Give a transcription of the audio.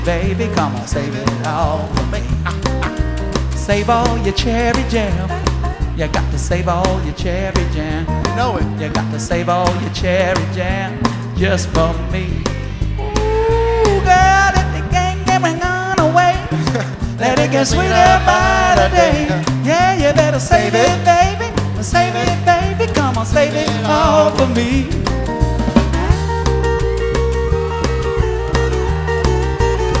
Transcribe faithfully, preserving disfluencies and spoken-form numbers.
Baby, come on, save it all for me. Save all your cherry jam. You got to save all your cherry jam. You know it. You got to save all your cherry jam just for me. Ooh, girl, if the gang never gone away, let it get sweeter by the day. Yeah, you better save it, baby. Save it, baby. Come on, save it all for me.